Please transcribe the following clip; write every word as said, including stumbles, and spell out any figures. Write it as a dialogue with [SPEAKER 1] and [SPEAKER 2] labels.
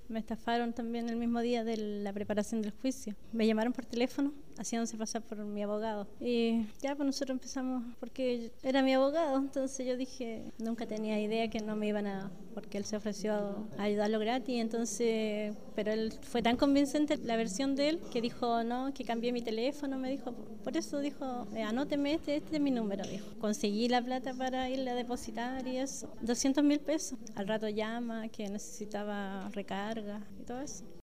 [SPEAKER 1] Me estafaron también el mismo día de la preparación del juicio. Me llamaron por teléfono, haciéndose pasar por mi abogado. Y ya, pues nosotros empezamos, porque era mi abogado, entonces yo dije, nunca tenía idea que no me iban a, porque él se ofreció a ayudarlo gratis, entonces, pero él fue tan convincente la versión de él, que dijo, no, que cambié mi teléfono, me dijo, por eso dijo, eh, anóteme este, este es mi número, dijo. Conseguí la plata para irle a depositar y eso, doscientos mil pesos. Al rato llama, que necesitaba recarga y todo eso.